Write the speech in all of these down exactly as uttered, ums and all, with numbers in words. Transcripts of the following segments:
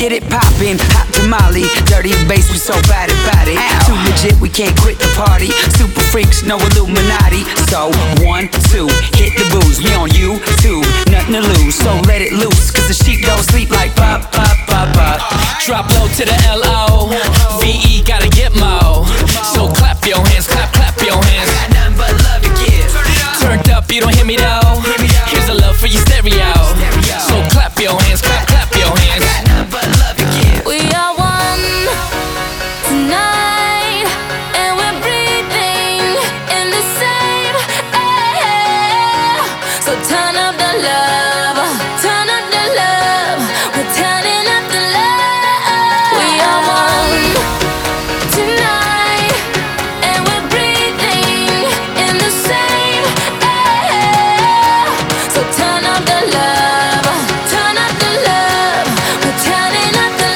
get it poppin', hot tamale, dirty bass, we so bad about it. Too legit, we can't quit the party. Super freaks, no Illuminati. So one, two, hit the booze. We on YouTube, nothing to lose. So let it loose, cause the sheep don't sleep like pop, pop, pop, pop. Drop low to the L O V E, gotta get mo. So clap your hands, clap, clap your hands. Got nothing but love to give. Turned up, you don't hear me though. Here's a love for your stereo. So clap your hands, clap, clap your hands. Got nothing but love to give. We are one tonight, and we're breathing in the same air. So turn up the love, turn up the love. We're turning up the love. We are one tonight, and we're breathing in the same air. So turn up the love, turn up the love. We're turning up the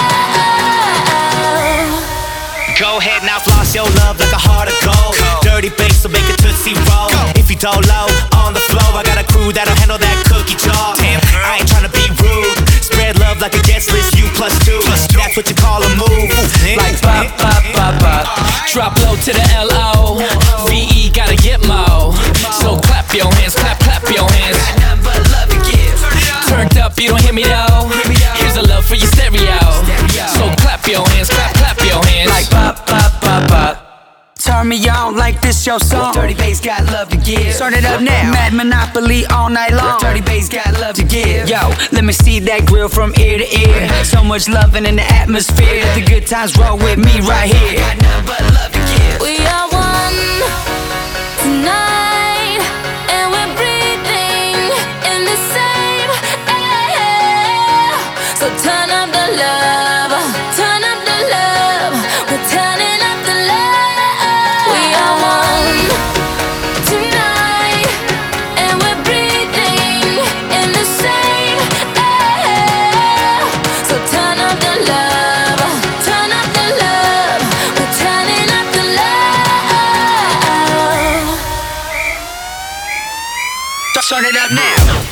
love. Go ahead now, floss your love like a heart of gold. Dirty bass, so make it tootsie roll. If you don't low on the floor, I got a crew that'll handle that cookie jar. I ain't tryna be rude. Spread love like a guest list, you plus two. That's what you call a move. Like pop, pop, pop, pop. Drop low to the L O V E, gotta get mo. So clap your hands, clap, clap your hands. Got nothing but love to give. Turned up, you don't hear me though. Here's a love for your stereo. So clap your hands, clap, clap your hands. Like pop, pop, pop, pop. Turn me on like this your song. Dirty bass got love to give. Start it up now. Mad Monopoly all night long. Dirty bass got love to give. Yo, let me see that grill from ear to ear. So much loving in the atmosphere. The good times roll with me right here. Got nothing but love to give. We are one tonight, and we're breathing in the same air. So turn up the love, turn up the love. We're turning up the love. We are one tonight, and we're breathing in the same air. So turn up the love, turn up the love. We're turning up the love. Turn it up now.